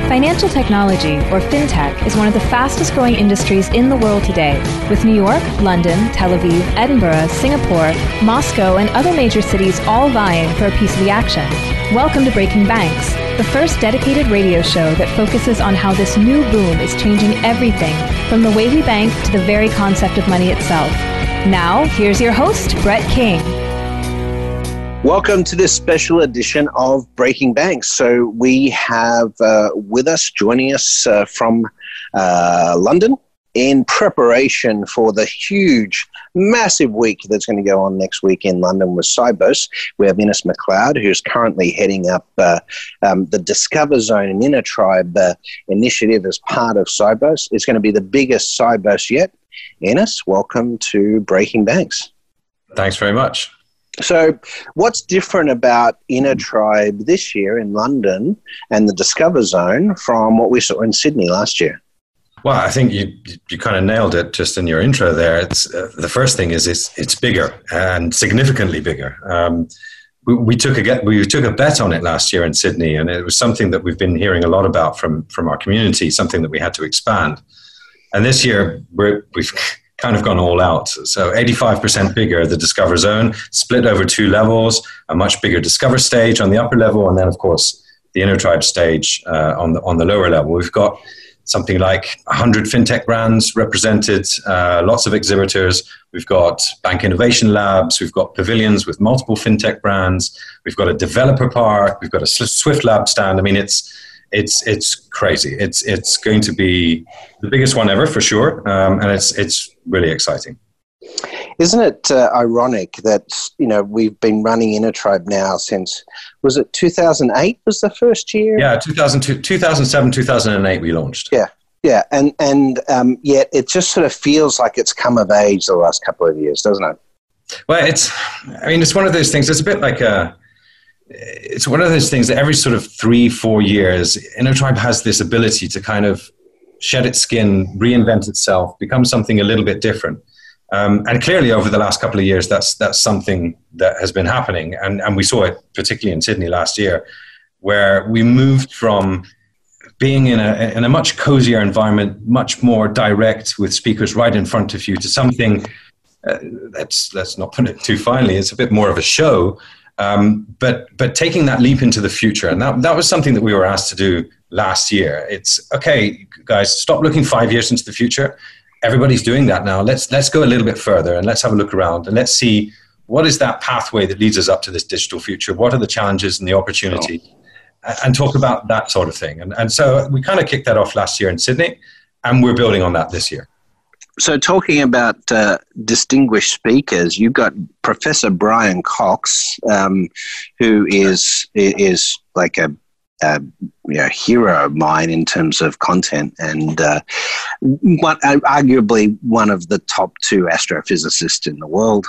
Financial technology, or fintech, is one of the fastest growing industries in the world today, with New York, London, Tel Aviv, Edinburgh, Singapore, Moscow, and other major cities all vying for a piece of the action. Welcome to Breaking Banks, the first dedicated radio show that focuses on how this new boom is changing everything, from the way we bank to the very concept of money itself. Now, here's your host, Brett King. Welcome to this special edition of Breaking Banks. So we have with us, joining us from London in preparation for the huge, massive week that's going to go on next week in London with Sibos. We have Ines McLeod, who's currently heading up the Discover Zone and Inner Tribe initiative as part of Sibos. It's going to be the biggest Sibos yet. Ines, welcome to Breaking Banks. Thanks very much. So what's different about Inner Tribe this year in London and the Discover Zone from what we saw in Sydney last year? Well, I think you kind of nailed it just in your intro there. It's the first thing is it's bigger and significantly bigger. We took a bet on it last year in Sydney, and it was something that we've been hearing a lot about from our community, something that we had to expand. And this year we've kind of gone all out. So 85% bigger, the Discover Zone, split over two levels, a much bigger Discover stage on the upper level, and then, of course, the Inner Tribe stage on the lower level. We've got something like 100 fintech brands represented, lots of exhibitors. We've got bank innovation labs. We've got pavilions with multiple fintech brands. We've got a developer park. We've got a Swift Lab stand. I mean, it's crazy. It's going to be the biggest one ever for sure, and it's really exciting. Isn't it ironic that we've been running Inner Tribe now since, was it 2008 was the first year? Yeah, 2007, 2008 we launched. Yeah, and yet it just sort of feels like it's come of age the last couple of years, doesn't it? Well, it's one of those things. It's a bit like it's one of those things that every sort of 3-4 years, Inner Tribe has this ability to kind of shed its skin, reinvent itself, become something a little bit different. And clearly over the last couple of years, that's something that has been happening. And we saw it particularly in Sydney last year, where we moved from being in a much cozier environment, much more direct with speakers right in front of you, to something, let's not put it too finely, it's a bit more of a show. But taking that leap into the future, and that was something that we were asked to do last year. It's okay, guys, stop looking 5 years into the future. Everybody's doing that now. Let's go a little bit further and let's have a look around and let's see what is that pathway that leads us up to this digital future. What are the challenges and the opportunity, and talk about that sort of thing. And so we kind of kicked that off last year in Sydney, and we're building on that this year. So talking about distinguished speakers, you've got Professor Brian Cox, who is like a hero of mine in terms of content, and arguably one of the top 2 astrophysicists in the world.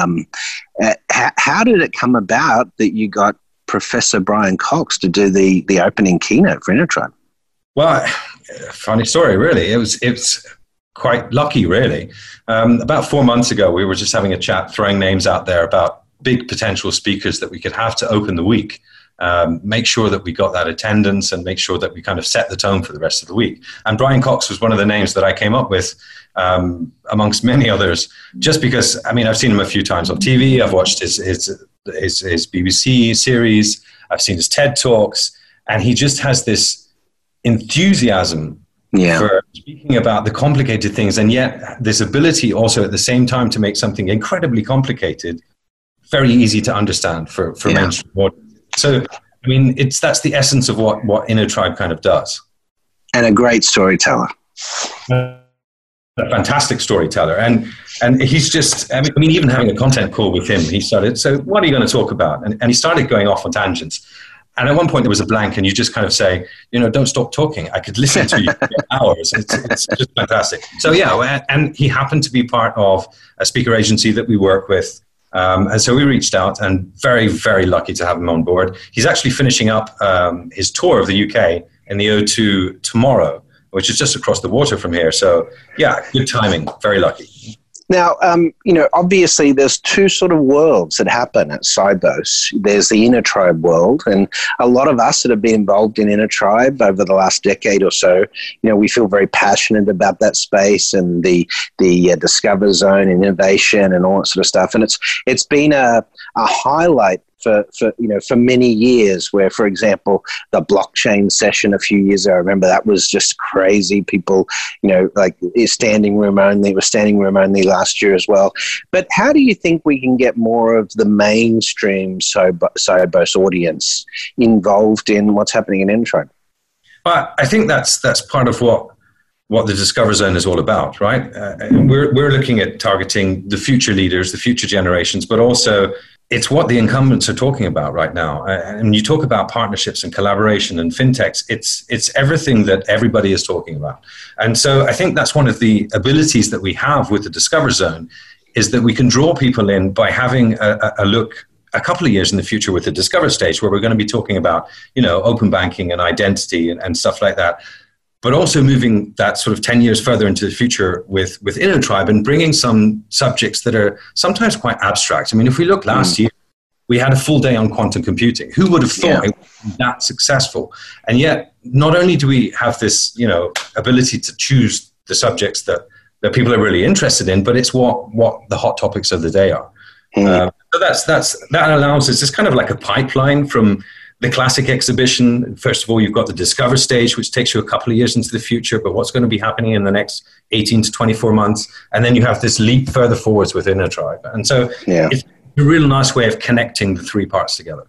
How did it come about that you got Professor Brian Cox to do the opening keynote for Inner Tribe? Well, funny story, really. It's quite lucky, really. About 4 months ago, we were just having a chat, throwing names out there about big potential speakers that we could have to open the week. Make sure that we got that attendance and make sure that we kind of set the tone for the rest of the week. And Brian Cox was one of the names that I came up with, amongst many others, just because, I've seen him a few times on TV. I've watched his BBC series. I've seen his TED Talks, and he just has this enthusiasm for speaking about the complicated things, and yet this ability also at the same time to make something incredibly complicated very easy to understand for mainstream audience. So, that's the essence of what Inner Tribe kind of does. And a great storyteller. A fantastic storyteller. And he's just, even having a content call with him, he started, so what are you going to talk about? And he started going off on tangents. And at one point there was a blank, and you just kind of say, don't stop talking. I could listen to you for hours. It's just fantastic. So and he happened to be part of a speaker agency that we work with. And so we reached out, and very, very lucky to have him on board. He's actually finishing up his tour of the UK in the O2 tomorrow, which is just across the water from here. So good timing, very lucky. Now, obviously there's two sort of worlds that happen at Sibos. There's the InnerTribe world, and a lot of us that have been involved in InnerTribe over the last decade or so, we feel very passionate about that space and the Discover Zone, innovation and all that sort of stuff. And it's been a highlight for many years, where, for example, the blockchain session a few years ago, I remember that was just crazy. People, like standing room only. It was standing room only last year as well. But how do you think we can get more of the mainstream Sibos audience involved in what's happening in InnerTribe? Well, I think that's part of what the Discover Zone is all about, right? We're looking at targeting the future leaders, the future generations, but also it's what the incumbents are talking about right now. And you talk about partnerships and collaboration and fintechs, it's everything that everybody is talking about. And so I think that's one of the abilities that we have with the Discover Zone, is that we can draw people in by having a look a couple of years in the future with the Discover stage, where we're going to be talking about, open banking and identity and stuff like that. But also moving that sort of 10 years further into the future with InnerTribe and bringing some subjects that are sometimes quite abstract. I mean, if we look last year, we had a full day on quantum computing. Who would have thought it was that successful? And yet, not only do we have this, ability to choose the subjects that people are really interested in, but it's what the hot topics of the day are. So that allows us, it's kind of like a pipeline from the classic exhibition. First of all, you've got the Discover stage, which takes you a couple of years into the future, but what's going to be happening in the next 18 to 24 months. And then you have this leap further forwards with InnerTribe. And so it's a real nice way of connecting the three parts together.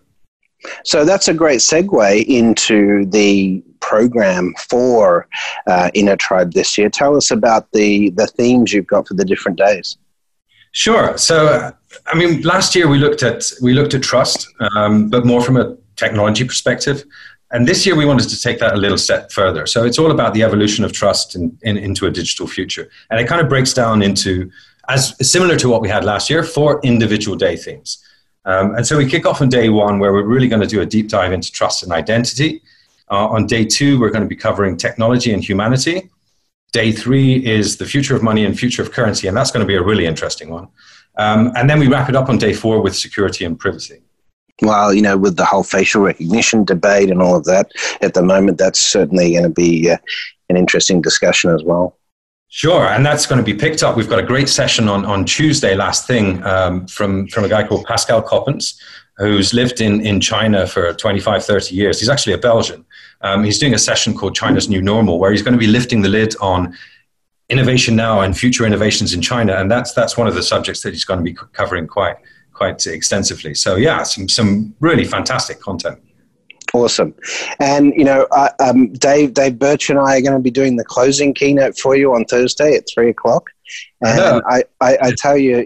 So that's a great segue into the program for InnerTribe this year. Tell us about the themes you've got for the different days. Sure. So, last year we looked at trust, but more from a technology perspective. And this year we wanted to take that a little step further. So it's all about the evolution of trust into a digital future. And it kind of breaks down into, as similar to what we had last year, 4 individual day themes. And so we kick off on day 1, where we're really going to do a deep dive into trust and identity. On day 2, we're going to be covering technology and humanity. Day 3 is the future of money and future of currency. And that's going to be a really interesting one. And then we wrap it up on day 4 with security and privacy. Well, with the whole facial recognition debate and all of that at the moment, that's certainly going to be an interesting discussion as well. Sure, and that's going to be picked up. We've got a great session on Tuesday, last thing, from a guy called Pascal Coppens, who's lived in China for 25, 30 years. He's actually a Belgian. He's doing a session called China's New Normal, where he's going to be lifting the lid on innovation now and future innovations in China. And that's one of the subjects that he's going to be covering quite extensively. So some really fantastic content. Awesome. And, Dave Birch and I are going to be doing the closing keynote for you on Thursday at 3:00. And I tell you,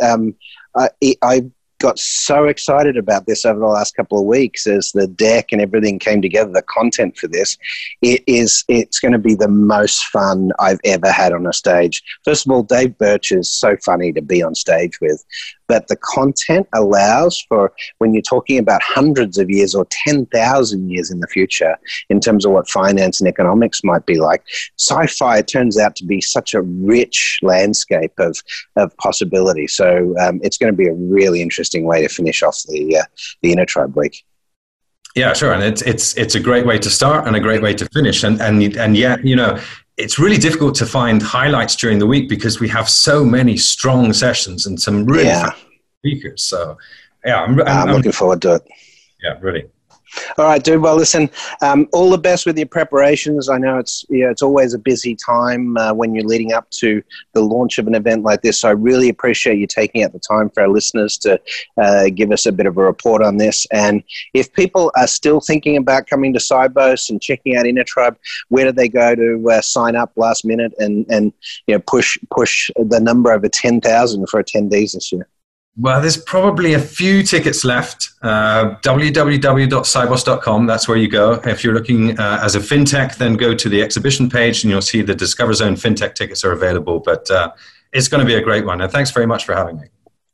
I got so excited about this over the last couple of weeks as the deck and everything came together, the content for this. It's going to be the most fun I've ever had on a stage. First of all, Dave Birch is so funny to be on stage with, but the content allows for, when you're talking about hundreds of years or 10,000 years in the future, in terms of what finance and economics might be like, sci-fi, it turns out to be such a rich landscape of possibility. So it's going to be a really interesting way to finish off the InnerTribe week. Yeah, sure. And it's a great way to start and a great way to finish. And yet, it's really difficult to find highlights during the week because we have so many strong sessions and some really speakers. So, I'm looking forward to it. Yeah, really. All right, dude. Well, listen, all the best with your preparations. I know it's always a busy time when you're leading up to the launch of an event like this. So I really appreciate you taking out the time for our listeners to give us a bit of a report on this. And if people are still thinking about coming to Sibos and checking out InnerTribe, where do they go to sign up last minute and push the number over 10,000 for attendees this year? Well, there's probably a few tickets left. www.sibos.com, that's where you go. If you're looking as a fintech, then go to the exhibition page and you'll see the Discover Zone fintech tickets are available. But it's going to be a great one. And thanks very much for having me.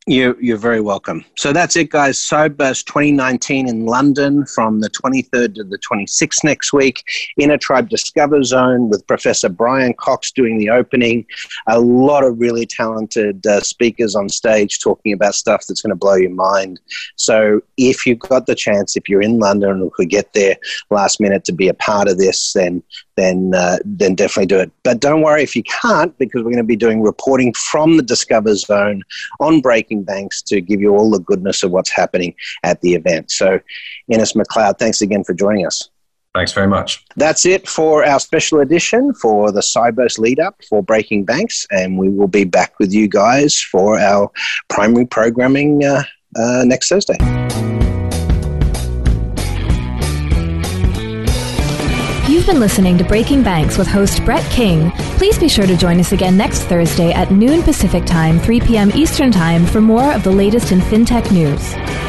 You're very welcome. So that's it, guys. Cyburst 2019 in London from the 23rd to the 26th next week. Inner Tribe Discover Zone with Professor Brian Cox doing the opening. A lot of really talented speakers on stage talking about stuff that's going to blow your mind. So if you've got the chance, if you're in London and could get there last minute to be a part of this, then definitely do it. But don't worry if you can't, because we're going to be doing reporting from the Discover Zone on Breaking Banks to give you all the goodness of what's happening at the event. So, Innes McLeod, thanks again for joining us. Thanks very much. That's it for our special edition for the Cyburst lead-up for Breaking Banks, and we will be back with you guys for our primary programming next Thursday. You've been listening to Breaking Banks with host Brett King. Please be sure to join us again next Thursday at noon Pacific Time, 3 p.m. Eastern Time for more of the latest in fintech news.